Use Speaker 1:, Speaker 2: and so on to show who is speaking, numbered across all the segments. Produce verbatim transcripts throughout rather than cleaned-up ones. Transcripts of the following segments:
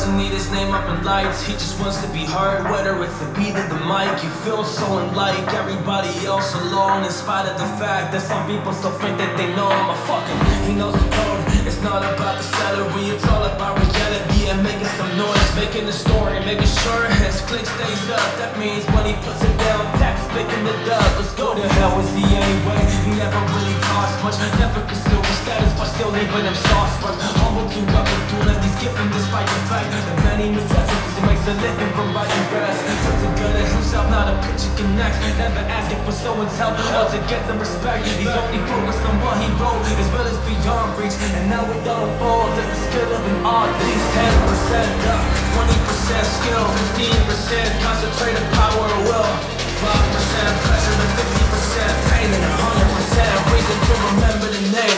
Speaker 1: doesn't need his name up in lights, he just wants to be heard. Whether it's the beat of the mic, you feel so unlike everybody else alone. In spite of the fact that some people still think that they know him. I fucking, he knows the code. It's not about the salary, it's all about reality and making some noise, making the story, making sure his click stays up. That means when he puts it down, tax picking it up. Let's go to hell with he anyway. He never really talks much, never concealed his status, but still leaving him sauce. But humble to up and doing that he's giving despite the fact that many necessities he makes a living from writing verse. Puts it good at himself, not a picture connects. Never asking for someone's help or to get some respect. He's only focused on what he wrote, as well as beyond reach. And now it all unfolds as the skill of an artist. He's ten percent luck, twenty percent skill, fifteen percent concentrated power of will, five percent pressure and fifty percent pain, and one hundred percent reason to remember the name.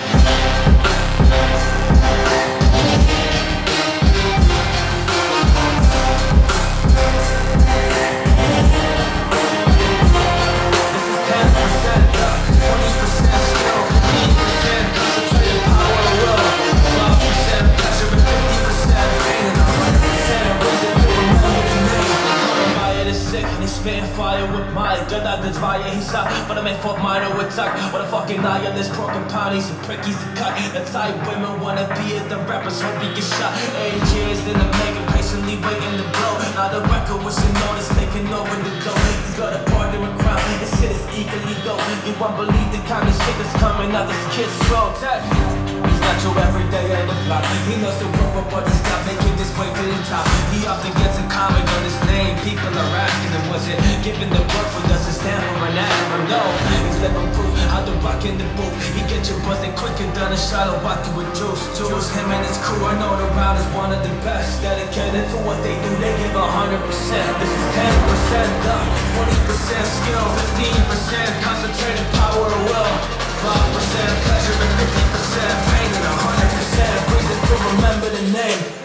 Speaker 1: Fire with my gun out this fire, he's out, but I made for minor attack. What a fucking eye on this broken pound, he's a prick, he's a cut. The type women wanna be at the rappers, hope he gets shot. Eight years in the making, patiently waiting to blow. Now the record wishing on is taking over the dough. He's got a partner in crime, his shit is equally dope. You won't believe the kind of shit that's coming out this kid's throat. He's not your everyday in the block. He knows the world, but he's not making this way to the top. He often gets a comment on his name. People are asking him, was it given the work for does it stand for an acronym? No, he's living proof how to rock in the booth. He get your buzzing quicker than a shot of vodka with juice. Juice, him and his crew, I know the round is one of the best. Dedicated to what they do, they give a hundred percent. This is ten percent luck, twenty percent skill, fifteen percent concentrated power of will, five percent pleasure and fifty percent pain, and one hundred percent reason to remember the name.